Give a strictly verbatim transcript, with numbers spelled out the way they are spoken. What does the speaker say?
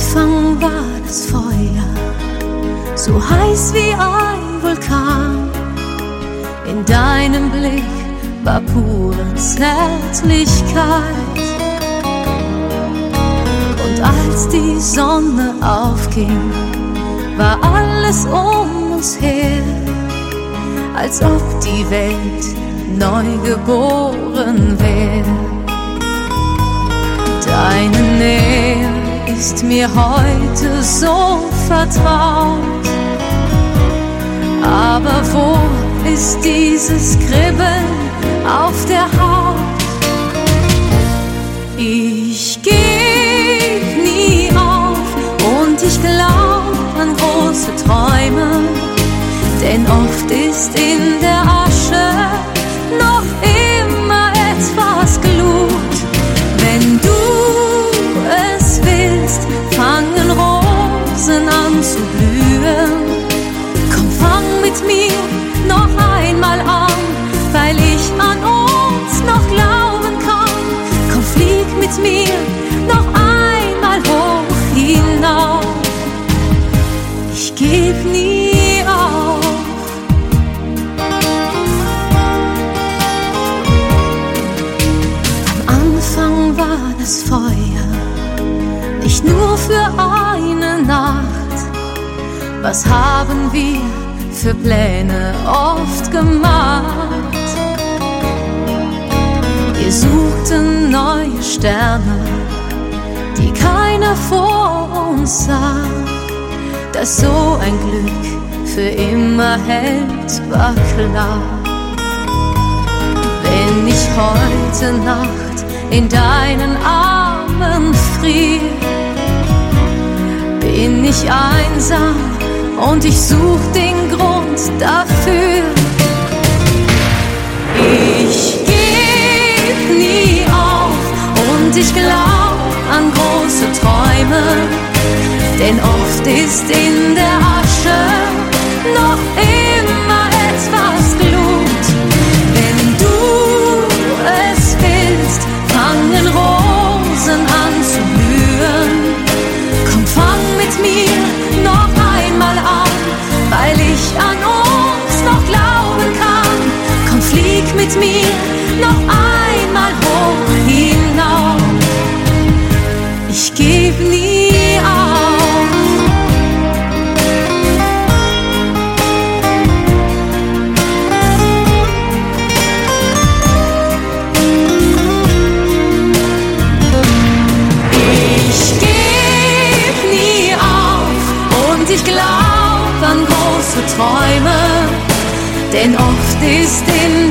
Anfang war das Feuer, so heiß wie ein Vulkan. In deinem Blick war pure Zärtlichkeit. Und als die Sonne aufging, war alles um uns her, als ob die Welt neu geboren wäre. Deine Nähe ist mir heute so vertraut, aber wo ist dieses Kribbeln auf der Haut? Ich geb nie auf und ich glaub an große Träume, denn oft ist in der Asche noch immer etwas Glut. Wenn du es willst, fangen Rosen an zu blühen. Komm, fang mit mir noch einmal an, weil ich an uns noch glauben kann. Komm, flieg mit mir noch einmal hoch hinauf. Ich geb nie auf. Am Anfang war das Feuer nicht nur für eine Nacht. Was haben wir für Pläne oft gemacht? Wir suchten neue Sterne, die keiner vor uns sah. Dass so ein Glück für immer hält, war klar. Wenn ich heute Nacht in deinen Armen friere, bin ich einsam und ich such den Grund dafür. Ich geb nie auf und ich glaub an große Träume, denn oft ist in der Asche noch immer etwas Glut. Wenn du es willst, fangen Rosen an zu blühen. Komm, fang mit mir noch einmal an, weil ich an uns noch glauben kann. Komm, flieg mit mir noch einmal hoch hinauf. Ich geb nie auf. Ich geb nie auf und ich glaub an große Träume, denn oft ist in